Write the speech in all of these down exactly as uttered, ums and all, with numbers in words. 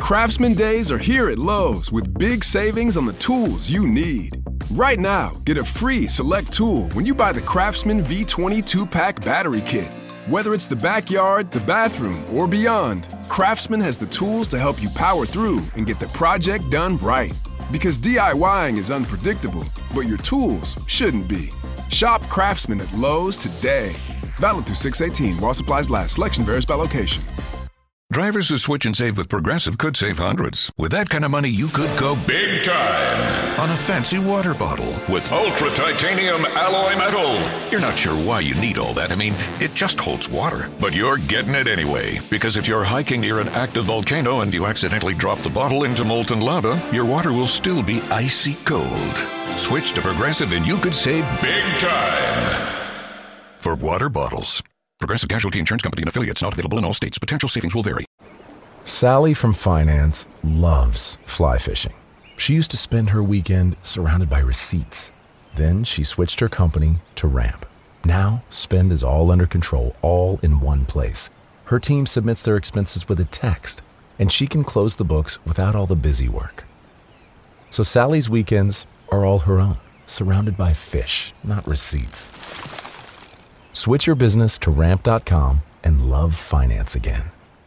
Craftsman Days are here at Lowe's with big savings on the tools you need. Right now, get a free select tool when you buy the Craftsman V twenty two-pack battery kit. Whether it's the backyard, the bathroom, or beyond, Craftsman has the tools to help you power through and get the project done right. Because DIYing is unpredictable, but your tools shouldn't be. Shop Craftsman at Lowe's today. Valid through six eighteen while supplies last. Selection varies by location. Drivers who switch and save with Progressive could save hundreds. With that kind of money, you could go big time on a fancy water bottle with ultra titanium alloy metal. You're not sure why you need all that. I mean, it just holds water. But you're getting it anyway. Because if you're hiking near an active volcano and you accidentally drop the bottle into molten lava, your water will still be icy cold. Switch to Progressive and you could save big time for water bottles. Progressive Casualty Insurance Company and affiliates, not available in all states. Potential savings will vary. Sally from finance loves fly fishing. She used to spend her weekend surrounded by receipts. Then she switched her company to Ramp. Now, spend is all under control, all in one place. Her team submits their expenses with a text, and she can close the books without all the busy work. So Sally's weekends are all her own, surrounded by fish, not receipts. Switch your business to ramp dot com and love finance again.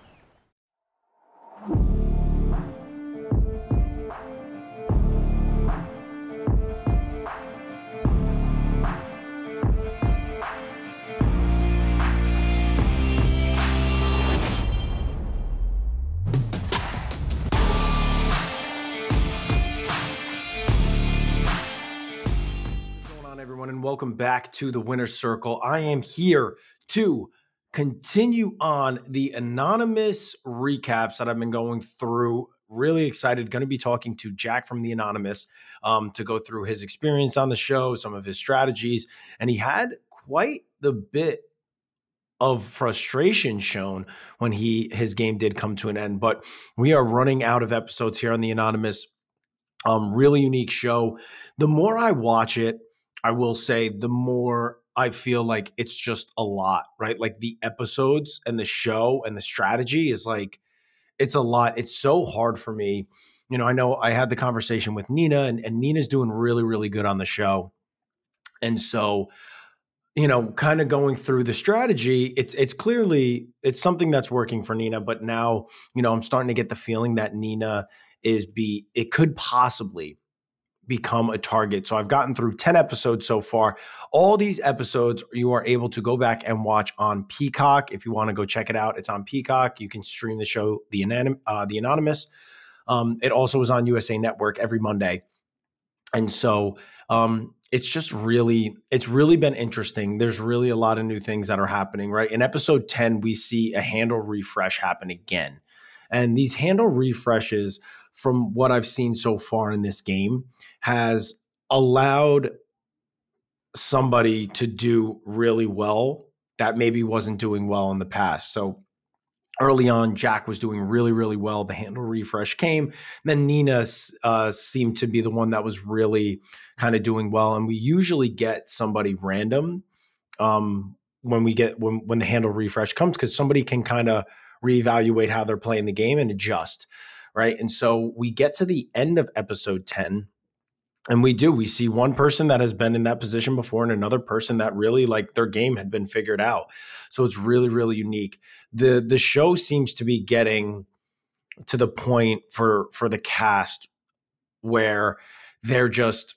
And welcome back to the Winner's Circle. I am here to continue on the anonymous recaps that I've been going through. Really excited. Going to be talking to Jack from the Anonymous um, to go through his experience on the show, some of his strategies, and he had quite the bit of frustration shown when he his game did come to an end. But we are running out of episodes here on the Anonymous. Um, really unique show. The more I watch it, I will say the more I feel like it's just a lot, right? Like the episodes and the show and the strategy is like, it's a lot. It's so hard for me. You know, I know I had the conversation with Nina and, and Nina's doing really, really good on the show. And so, you know, kind of going through the strategy, it's, it's clearly, it's something that's working for Nina, but now, you know, I'm starting to get the feeling that Nina is be, it could possibly become a target. So I've gotten through ten episodes so far. All these episodes you are able to go back and watch on Peacock. If you want to go check it out, it's on Peacock. You can stream the show, The, Anonym, uh, the Anonymous. Um, it also is on U S A Network every Monday. And so um, it's just really, it's really been interesting. There's really a lot of new things that are happening, right? In episode ten, we see a handle refresh happen again. And these handle refreshes, from what I've seen so far in this game, has allowed somebody to do really well that maybe wasn't doing well in the past. So early on, Jack was doing really, really well. The handle refresh came. Then Nina uh, seemed to be the one that was really kind of doing well. And we usually get somebody random um, when we get when when the handle refresh comes, because somebody can kind of reevaluate how they're playing the game and adjust, right? And so we get to the end of episode ten, and we do. We see one person that has been in that position before and another person that really, like, their game had been figured out. So it's really, really unique. The the show seems to be getting to the point for for the cast where they're just,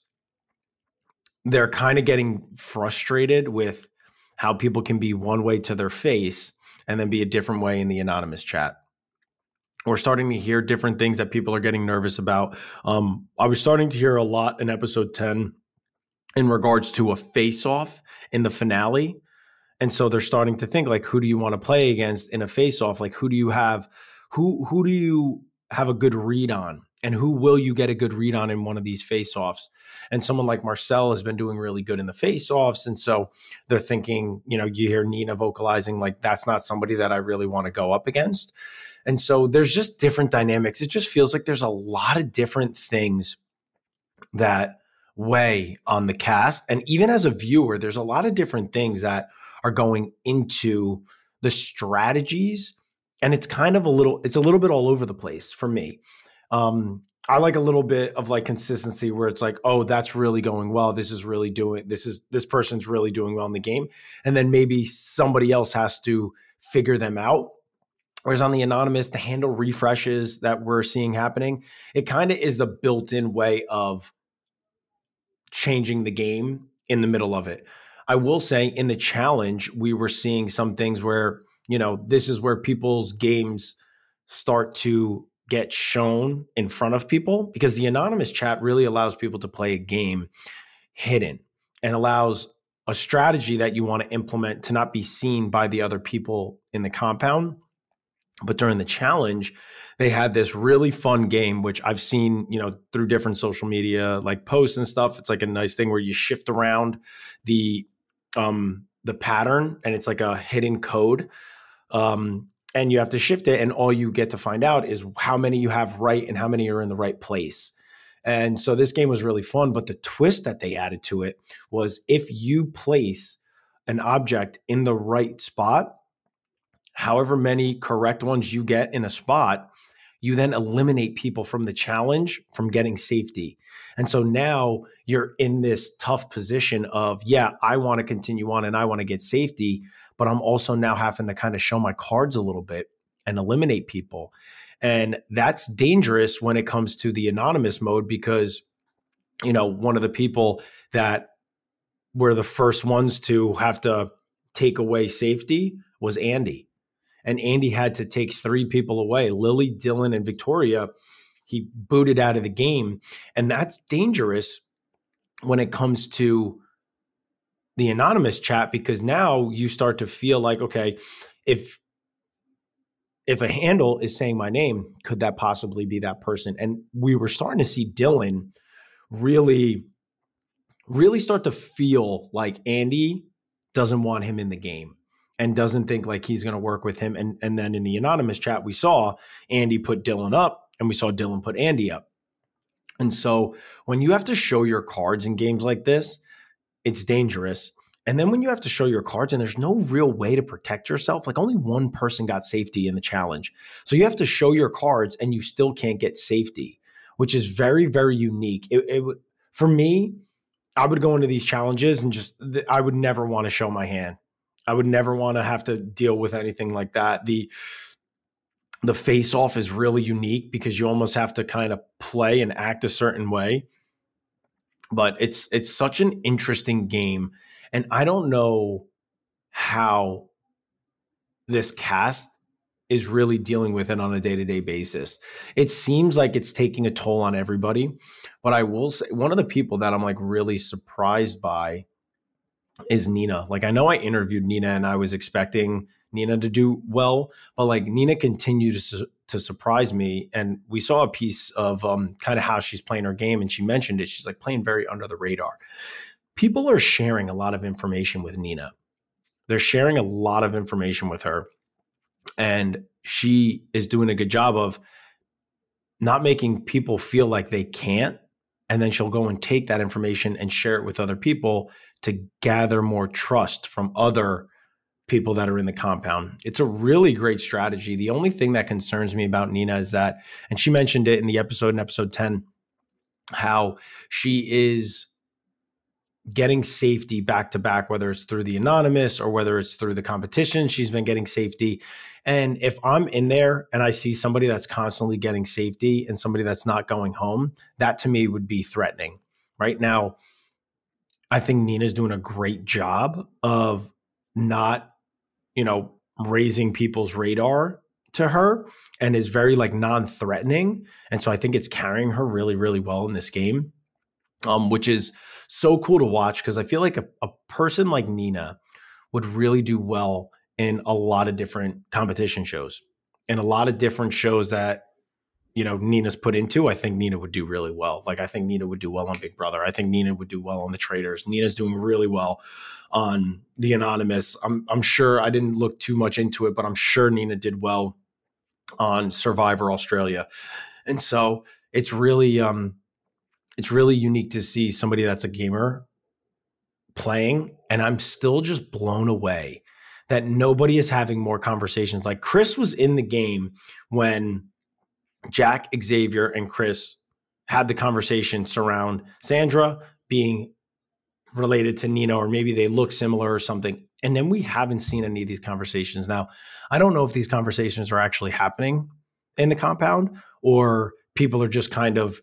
they're kind of getting frustrated with how people can be one way to their face and then be a different way in the anonymous chat. We're starting to hear different things that people are getting nervous about. Um, I was starting to hear a lot in episode ten in regards to a face-off in the finale. And so they're starting to think, like, who do you want to play against in a face-off? Like, who do you have, who, who do you have a good read on? And who will you get a good read on in one of these face-offs? And someone like Marcel has been doing really good in the face-offs. And so they're thinking, you know, you hear Nina vocalizing, like, that's not somebody that I really want to go up against. And so there's just different dynamics. It just feels like there's a lot of different things that weigh on the cast. And even as a viewer, there's a lot of different things that are going into the strategies and it's kind of a little, it's a little bit all over the place for me. Um, I like a little bit of like consistency where it's like, oh, that's really going well. This is really doing, this is, this person's really doing well in the game. And then maybe somebody else has to figure them out. Whereas on the anonymous, the handle refreshes that we're seeing happening, it kind of is the built-in way of changing the game in the middle of it. I will say in the challenge, we were seeing some things where, you know, this is where people's games start to get shown in front of people, because the anonymous chat really allows people to play a game hidden and allows a strategy that you want to implement to not be seen by the other people in the compound. But during the challenge, they had this really fun game, which I've seen, you know, through different social media, like posts and stuff. It's like a nice thing where you shift around the, um, the pattern, and it's like a hidden code. Um, and you have to shift it, and all you get to find out is how many you have right and how many are in the right place. And so this game was really fun, but the twist that they added to it was if you place an object in the right spot, however many correct ones you get in a spot, you then eliminate people from the challenge from getting safety. And so now you're in this tough position of, yeah, I want to continue on and I want to get safety, but I'm also now having to kind of show my cards a little bit and eliminate people. And that's dangerous when it comes to the anonymous mode, because, you know, one of the people that were the first ones to have to take away safety was Andy. And Andy had to take three people away, Lily, Dylan, and Victoria. He booted out of the game. And that's dangerous when it comes to the anonymous chat, because now you start to feel like, okay, if if a handle is saying my name, could that possibly be that person? And we were starting to see Dylan really, really start to feel like Andy doesn't want him in the game and doesn't think like he's going to work with him. And, and then in the anonymous chat, we saw Andy put Dylan up, and we saw Dylan put Andy up. And so when you have to show your cards in games like this, it's dangerous. And then when you have to show your cards and there's no real way to protect yourself, like only one person got safety in the challenge. So you have to show your cards and you still can't get safety, which is very, very unique. It, it would, for me, I would go into these challenges and just, I would never want to show my hand. I would never want to have to deal with anything like that. The the face-off is really unique because you almost have to kind of play and act a certain way. But it's it's such an interesting game. And I don't know how this cast is really dealing with it on a day-to-day basis. It seems like it's taking a toll on everybody. But I will say, one of the people that I'm like really surprised by is Nina. Like, I know I interviewed Nina and I was expecting Nina to do well, but like Nina continued to, su- to surprise me. And we saw a piece of um, kind of how she's playing her game, and she mentioned it. She's like playing very under the radar. People are sharing a lot of information with Nina. They're sharing a lot of information with her, and she is doing a good job of not making people feel like they can't. And then she'll go and take that information and share it with other people to gather more trust from other people that are in the compound. It's a really great strategy. The only thing that concerns me about Nina is that, and she mentioned it in the episode, in episode ten, how she is getting safety back to back, whether it's through the anonymous or whether it's through the competition. She's been getting safety. And if I'm in there and I see somebody that's constantly getting safety and somebody that's not going home, that to me would be threatening. Right now, I think Nina's doing a great job of not, you know, raising people's radar to her, and is very like non-threatening. And so I think it's carrying her really, really well in this game, um, which is so cool to watch, because I feel like a, a person like Nina would really do well in a lot of different competition shows and a lot of different shows that, you know, Nina's put into. I think Nina would do really well. Like, I think Nina would do well on Big Brother. I think Nina would do well on The Traitors. Nina's doing really well on The Anonymous. I'm I'm sure, I didn't look too much into it, but I'm sure Nina did well on Survivor Australia. And so it's really, um, it's really unique to see somebody that's a gamer playing. And I'm still just blown away that nobody is having more conversations. Like Chris was in the game when Jack, Xavier, and Chris had the conversation surround Sandra being related to Nina, or maybe they look similar or something. And then we haven't seen any of these conversations. Now, I don't know if these conversations are actually happening in the compound, or people are just kind of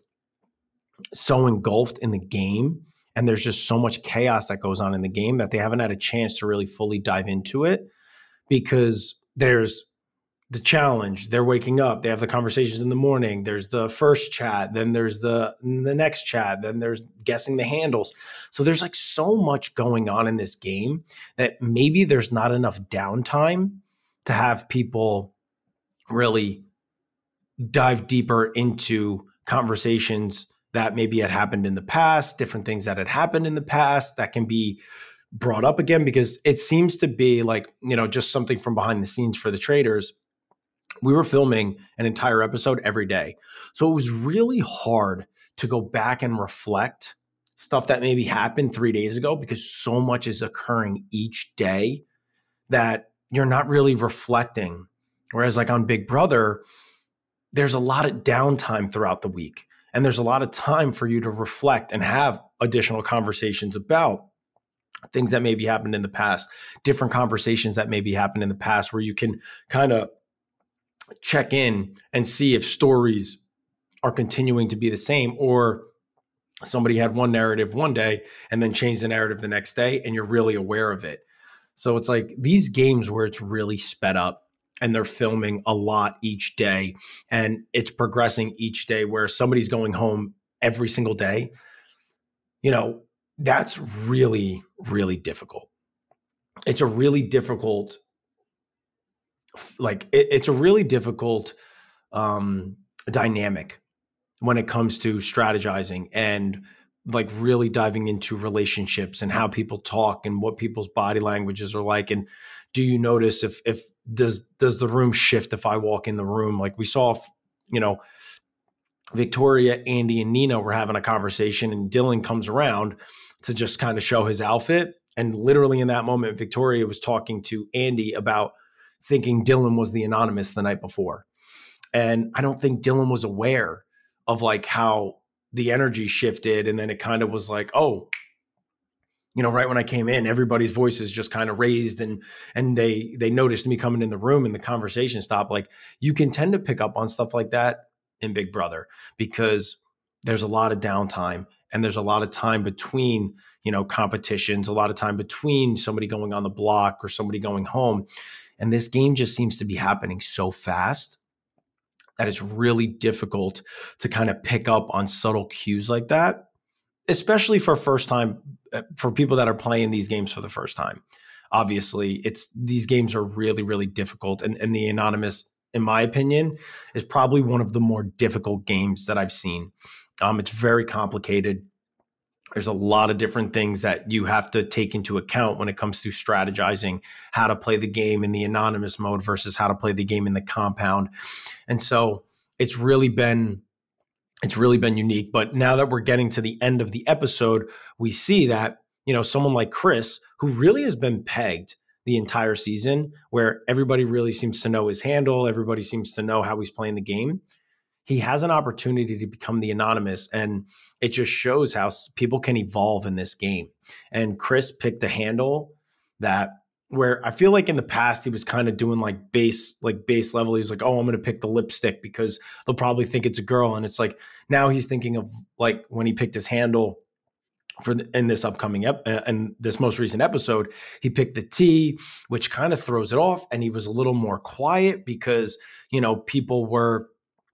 so engulfed in the game, and there's just so much chaos that goes on in the game that they haven't had a chance to really fully dive into it, because there's the challenge, they're waking up, they have the conversations in the morning, there's the first chat, then there's the the next chat, then there's guessing the handles. So there's like so much going on in this game that maybe there's not enough downtime to have people really dive deeper into conversations that maybe had happened in the past, different things that had happened in the past that can be brought up again, because it seems to be like, you know, just something from behind the scenes for the traders. We were filming an entire episode every day. So it was really hard to go back and reflect stuff that maybe happened three days ago, because so much is occurring each day that you're not really reflecting. Whereas like on Big Brother, there's a lot of downtime throughout the week, and there's a lot of time for you to reflect and have additional conversations about things that maybe happened in the past, different conversations that maybe happened in the past, where you can kind of check in and see if stories are continuing to be the same, or somebody had one narrative one day and then changed the narrative the next day, and you're really aware of it. So it's like these games where it's really sped up and they're filming a lot each day, and it's progressing each day, where somebody's going home every single day. You know, that's really, really difficult. It's a really difficult Like it, it's a really difficult um, dynamic when it comes to strategizing and like really diving into relationships and how people talk and what people's body languages are like. And do you notice if, if does, does the room shift if I walk in the room? Like we saw, you know, Victoria, Andy, and Nina were having a conversation, and Dylan comes around to just kind of show his outfit. And literally in that moment, Victoria was talking to Andy about thinking Dylan was the anonymous the night before. And I don't think Dylan was aware of like how the energy shifted. And then it kind of was like, oh, you know, right when I came in, everybody's voices just kind of raised, and and they they noticed me coming in the room, and the conversation stopped. Like you can tend to pick up on stuff like that in Big Brother, because there's a lot of downtime, and there's a lot of time between, you know, competitions, a lot of time between somebody going on the block or somebody going home. And this game just seems to be happening so fast that it's really difficult to kind of pick up on subtle cues like that, especially for first time, for people that are playing these games for the first time. Obviously, it's these games are really, really difficult. And, and the Anonymous, in my opinion, is probably one of the more difficult games that I've seen. Um, it's very complicated. There's a lot of different things that you have to take into account when it comes to strategizing how to play the game in the anonymous mode versus how to play the game in the compound. And so it's really been, it's really been unique. But now that we're getting to the end of the episode, we see that, you know, someone like Chris, who really has been pegged the entire season, where everybody really seems to know his handle, everybody seems to know how he's playing the game, he has an opportunity to become the anonymous. And it just shows how people can evolve in this game. And Chris picked a handle that, where I feel like in the past he was kind of doing like base, like base level. He's like, oh, I'm going to pick the lipstick because they'll probably think it's a girl. And it's like, now he's thinking of like when he picked his handle for the, in this upcoming ep- uh, and this most recent episode, he picked the T, which kind of throws it off. And he was a little more quiet because, you know, people were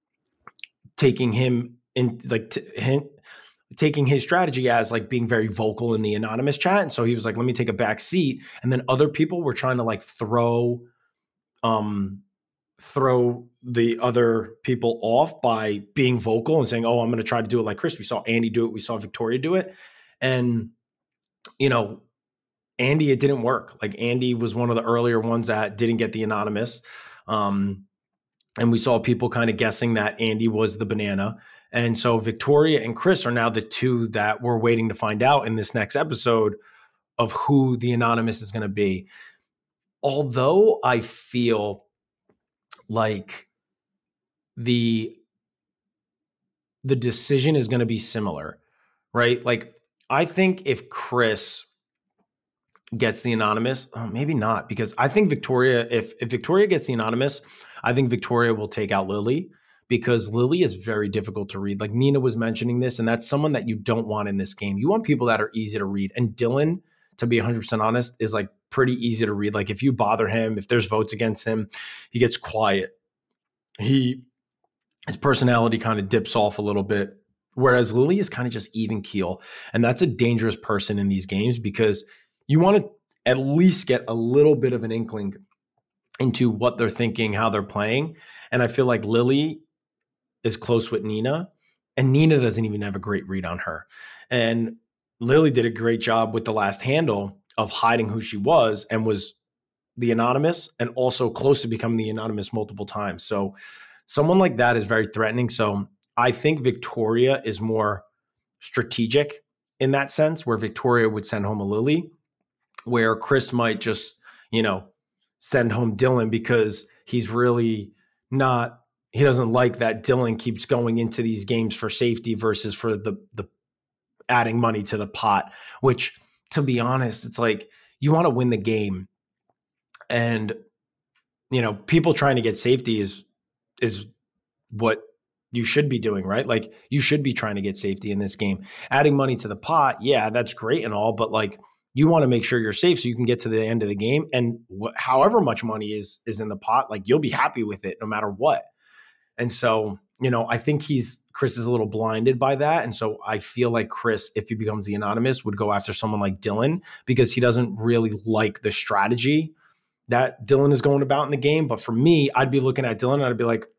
taking him in like t- him, taking his strategy as like being very vocal in the anonymous chat. And so he was like, let me take a back seat. And then other people were trying to like throw, um, throw the other people off by being vocal and saying, oh, I'm going to try to do it like Chris. We saw Andy do it. We saw Victoria do it. And, you know, Andy, it didn't work. Like Andy was one of the earlier ones that didn't get the anonymous. Um, And we saw people kind of guessing that Andy was the banana. And so Victoria and Chris are now the two that we're waiting to find out in this next episode of who the anonymous is going to be. although I feel like the the decision is going to be similar, right? Like, I think if Chris gets the anonymous, oh, maybe not, because I think Victoria, if if Victoria gets the anonymous, I think Victoria will take out Lily, because Lily is very difficult to read. Like Nina was mentioning this, and that's someone that you don't want in this game. You want people that are easy to read. And Dylan, to be one hundred percent honest, is like pretty easy to read. Like if you bother him, if there's votes against him, he gets quiet. He his personality kind of dips off a little bit. Whereas Lily is kind of just even keel. And that's a dangerous person in these games, because you want to at least get a little bit of an inkling into what they're thinking, how they're playing. And I feel like Lily is close with Nina, and Nina doesn't even have a great read on her. And Lily did a great job with the last handle of hiding who she was, and was the anonymous, and also close to becoming the anonymous multiple times. So someone like that is very threatening. So I think Victoria is more strategic in that sense, where Victoria would send home a Lily, where Chris might just, you know, send home Dylan, because he's really not, he doesn't like that Dylan keeps going into these games for safety versus for the, the adding money to the pot, which, to be honest, it's like, you want to win the game. And, you know, people trying to get safety is, is what you should be doing, right? Like, you should be trying to get safety in this game. Adding money to the pot, yeah, that's great and all, but like, you want to make sure you're safe so you can get to the end of the game. And wh- however much money is is in the pot, like, you'll be happy with it no matter what. And so, you know, I think he's Chris is a little blinded by that. And so I feel like Chris, if he becomes the anonymous, would go after someone like Dylan, because he doesn't really like the strategy that Dylan is going about in the game. But for me, I'd be looking at Dylan and I'd be like,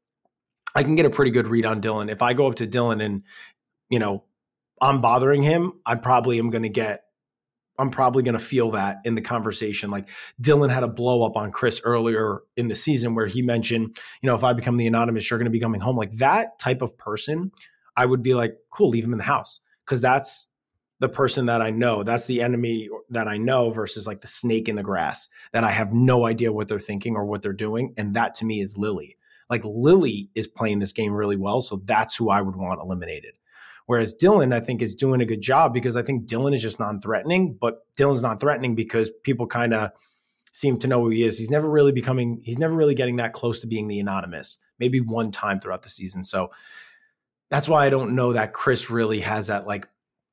I can get a pretty good read on Dylan. If I go up to Dylan and, you know, I'm bothering him, I probably am going to get, I'm probably going to feel that in the conversation. Like Dylan had a blow up on Chris earlier in the season where he mentioned, you know, if I become the anonymous, you're going to be coming home. Like that type of person, I would be like, cool, leave him in the house. Cause that's the person that I know. That's the enemy that I know versus like the snake in the grass that I have no idea what they're thinking or what they're doing. And that to me is Lily. Like Lily is playing this game really well. So that's who I would want eliminated. Whereas Dylan, I think, is doing a good job because I think Dylan is just non-threatening, but Dylan's non-threatening because people kind of seem to know who he is. He's never really becoming, he's never really getting that close to being the anonymous, maybe one time throughout the season. So that's why I don't know that Chris really has that like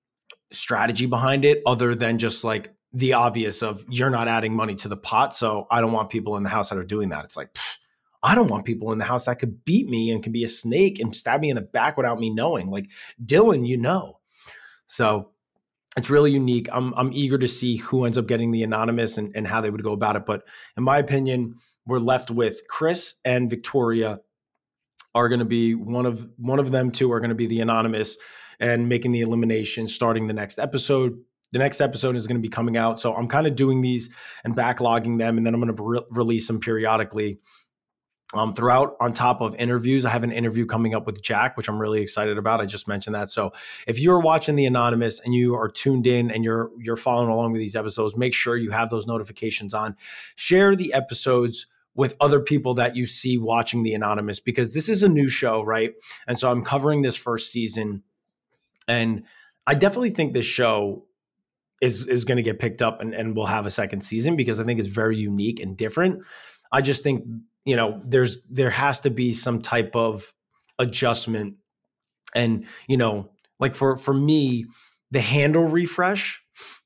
strategy behind it other than just like the obvious of you're not adding money to the pot. So I don't want people in the house that are doing that. It's like, pfft, I don't want people in the house that could beat me and can be a snake and stab me in the back without me knowing. Like Dylan, you know. So it's really unique. I'm I'm eager to see who ends up getting the anonymous and, and how they would go about it. But in my opinion, we're left with Chris and Victoria are going to be one of one of them two are going to be the anonymous and making the elimination starting the next episode. The next episode is going to be coming out. So I'm kind of doing these and backlogging them, and then I'm going to re- release them periodically. Um, throughout on top of interviews. I have an interview coming up with Jack, which I'm really excited about. I just mentioned that. So if you're watching The Anonymous and you are tuned in and you're you're following along with these episodes, make sure you have those notifications on. Share the episodes with other people that you see watching The Anonymous, because this is a new show, right? And so I'm covering this first season. And I definitely think this show is, is going to get picked up and, and we'll have a second season because I think it's very unique and different. I just think, you know, there's, there has to be some type of adjustment. And, you know, like for, for me, the handle refresh,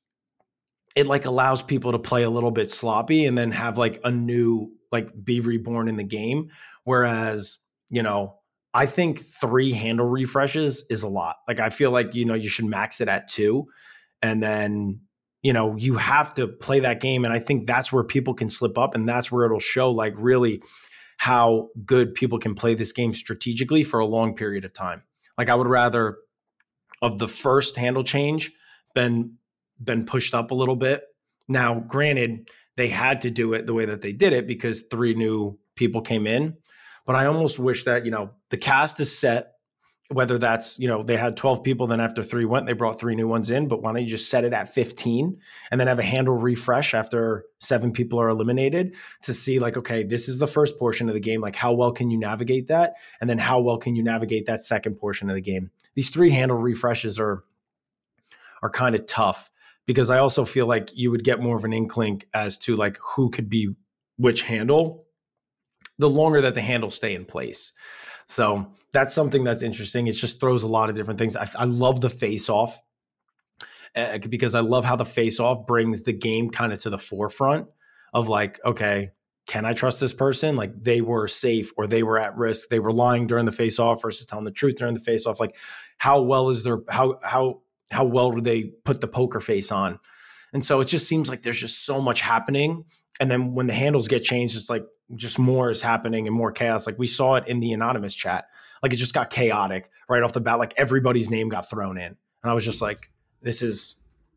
it like allows people to play a little bit sloppy and then have like a new, like be reborn in the game. Whereas, you know, I think three handle refreshes is a lot. Like, I feel like, you know, you should max it at two and then, you know, you have to play that game. And I think that's where people can slip up, and that's where it'll show like really how good people can play this game strategically for a long period of time. Like, I would rather of the first handle change been, been pushed up a little bit. Now, granted, they had to do it the way that they did it because three new people came in, but I almost wish that, you know, the cast is set whether that's, you know, they had twelve people, then after three went, they brought three new ones in, but why don't you just set it at fifteen and then have a handle refresh after seven people are eliminated to see like, okay, this is the first portion of the game. Like how well can you navigate that? And then how well can you navigate that second portion of the game? These three handle refreshes are, are kind of tough because I also feel like you would get more of an inkling as to like who could be which handle the longer that the handles stay in place. So that's something that's interesting. It just throws a lot of different things. I, I love the face-off uh, because I love how the face-off brings the game kind of to the forefront of like, okay, can I trust this person? Like they were safe or they were at risk. They were lying during the face-off versus telling the truth during the face-off. Like how well is their how how how well do they put the poker face on? And so it just seems like there's just so much happening. And then when the handles get changed, it's like just more is happening and more chaos. Like we saw it in the anonymous chat. Like it just got chaotic right off the bat. Like everybody's name got thrown in. And I was just like, this is,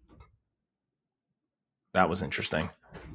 that was interesting.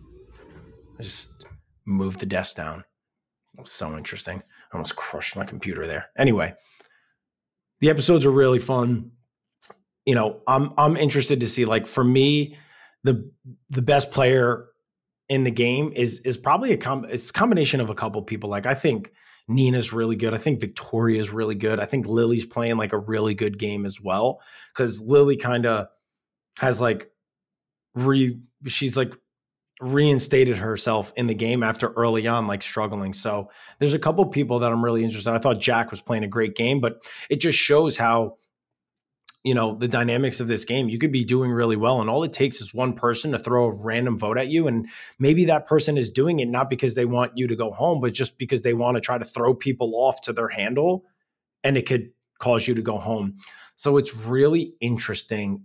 I just moved the desk down. It was so interesting. I almost crushed my computer there. Anyway, the episodes are really fun. You know, I'm, I'm interested to see, like for me, the, the best player in the game is is probably a com- it's a combination of a couple people. Like I think Nina's really good. I think Victoria's really good. I think Lily's playing like a really good game as well because Lily kind of has like re she's like reinstated herself in the game after early on like struggling. So there's a couple people that I'm really interested in. I thought Jack was playing a great game, but it just shows how, you know, the dynamics of this game. You could be doing really well and all it takes is one person to throw a random vote at you. And maybe that person is doing it not because they want you to go home, but just because they want to try to throw people off to their handle and it could cause you to go home. So it's really interesting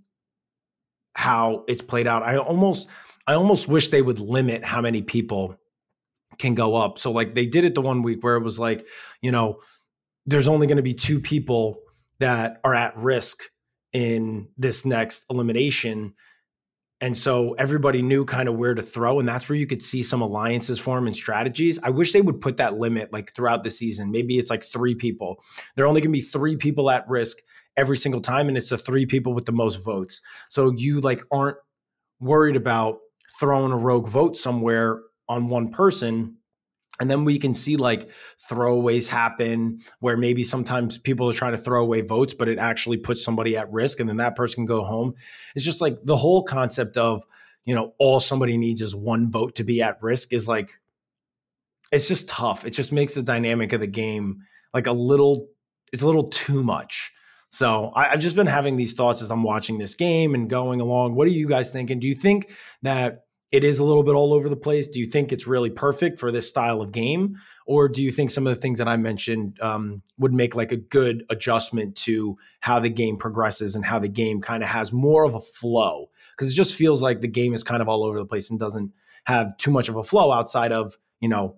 how it's played out. I almost, I almost wish they would limit how many people can go up. So like they did it the one week where it was like, you know, there's only going to be two people that are at risk in this next elimination. And so everybody knew kind of where to throw. And that's where you could see some alliances form and strategies. I wish they would put that limit like throughout the season. Maybe it's like three people. There are only going to be three people at risk every single time. And it's the three people with the most votes. So you like aren't worried about throwing a rogue vote somewhere on one person. And then we can see like throwaways happen where maybe sometimes people are trying to throw away votes, but it actually puts somebody at risk and then that person can go home. It's just like the whole concept of, you know, all somebody needs is one vote to be at risk is like, it's just tough. It just makes the dynamic of the game like a little, it's a little too much. So I, I've just been having these thoughts as I'm watching this game and going along. What are you guys thinking? Do you think that it is a little bit all over the place? Do you think it's really perfect for this style of game? Or do you think some of the things that I mentioned um, would make like a good adjustment to how the game progresses and how the game kind of has more of a flow? Because it just feels like the game is kind of all over the place and doesn't have too much of a flow outside of, you know,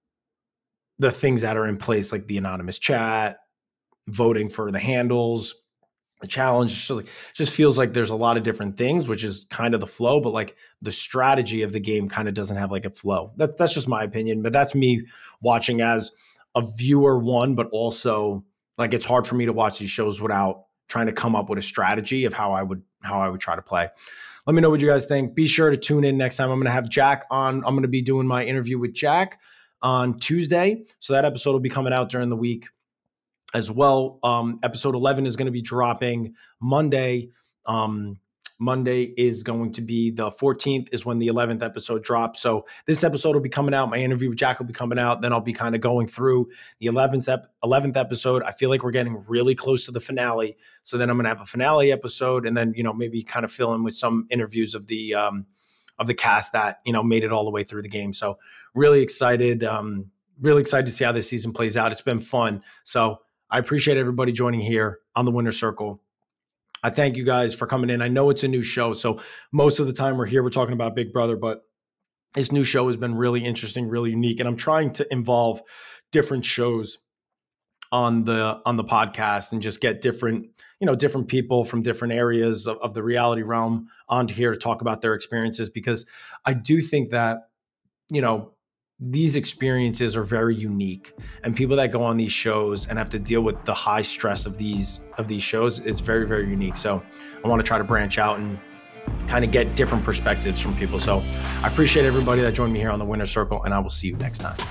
the things that are in place, like the anonymous chat, voting for the handles, the challenge. Just, like, just feels like there's a lot of different things, which is kind of the flow, but like the strategy of the game kind of doesn't have like a flow. That, that's just my opinion, but that's me watching as a viewer one, but also like it's hard for me to watch these shows without trying to come up with a strategy of how I would how I would try to play. Let me know what you guys think. Be sure to tune in next time. I'm going to have Jack on. I'm going to be doing my interview with Jack on Tuesday. So that episode will be coming out during the week as well. Um, episode eleven is going to be dropping Monday. Um, Monday is going to be the fourteenth is when the eleventh episode drops. So this episode will be coming out. My interview with Jack will be coming out. Then I'll be kind of going through the eleventh, ep- eleventh episode. I feel like we're getting really close to the finale. So then I'm going to have a finale episode and then, you know, maybe kind of fill in with some interviews of the, um, of the cast that, you know, made it all the way through the game. So really excited, um, really excited to see how this season plays out. It's been fun. So I appreciate everybody joining here on the Winner's Circle. I thank you guys for coming in. I know it's a new show, so most of the time we're here, we're talking about Big Brother, but this new show has been really interesting, really unique, and I'm trying to involve different shows on the on the podcast and just get different, you know, different people from different areas of, of the reality realm onto here to talk about their experiences, because I do think that, you know, these experiences are very unique, and people that go on these shows and have to deal with the high stress of these of these shows is very, very unique. So I want to try to branch out and kind of get different perspectives from people. So I appreciate everybody that joined me here on the Winner's Circle, and I will see you next time.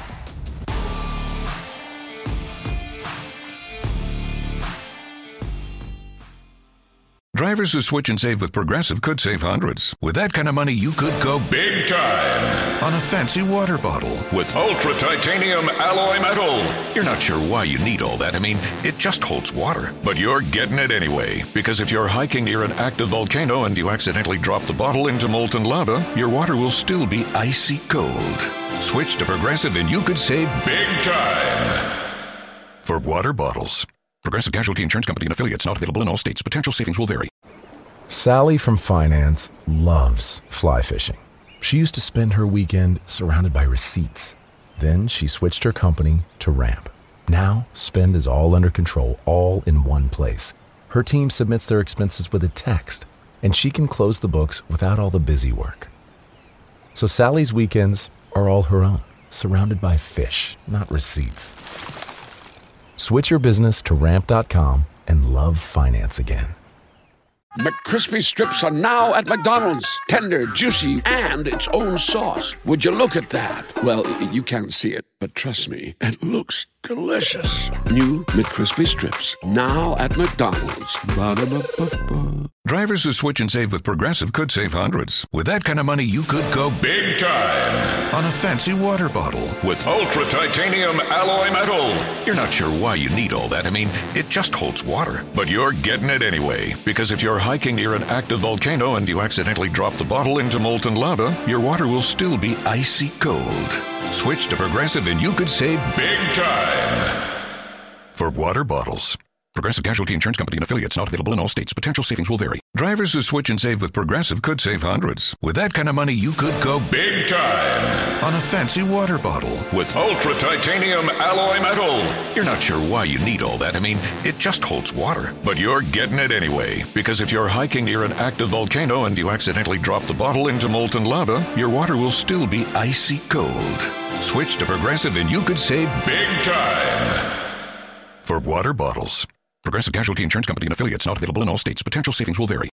Drivers who switch and save with Progressive could save hundreds. With that kind of money, you could go big time on a fancy water bottle with ultra titanium alloy metal. You're not sure why you need all that. I mean, it just holds water. But you're getting it anyway, because if you're hiking near an active volcano and you accidentally drop the bottle into molten lava, your water will still be icy cold. Switch to Progressive and you could save big time for water bottles. Progressive Casualty Insurance Company and affiliates, not available in all states. Potential savings will vary. Sally from finance loves fly fishing. She used to spend her weekend surrounded by receipts. Then she switched her company to Ramp. Now, spend is all under control, all in one place. Her team submits their expenses with a text, and she can close the books without all the busy work. So Sally's weekends are all her own, surrounded by fish, not receipts. Switch your business to ramp dot com and love finance again. McCrispy strips are now at McDonald's. Tender, juicy, and its own sauce. Would you look at that? Well, you can't see it, but trust me, it looks delicious. New McCrispy strips, now at McDonald's. Ba-da-ba-ba-ba. Drivers who switch and save with Progressive could save hundreds. With that kind of money, you could go big time on a fancy water bottle with ultra titanium alloy metal. You're not sure why you need all that. I mean, it just holds water. But you're getting it anyway, because if you're hiking near an active volcano and you accidentally drop the bottle into molten lava, your water will still be icy cold. Switch to Progressive and you could save big time for water bottles. Progressive Casualty Insurance Company and affiliates, not available in all states. Potential savings will vary. Drivers who switch and save with Progressive could save hundreds. With that kind of money, you could go big time on a fancy water bottle with ultra titanium alloy metal. You're not sure why you need all that. I mean, it just holds water. But you're getting it anyway, because if you're hiking near an active volcano and you accidentally drop the bottle into molten lava, your water will still be icy cold. Switch to Progressive and you could save big time for water bottles. Progressive Casualty Insurance Company and affiliates, not available in all states. Potential savings will vary.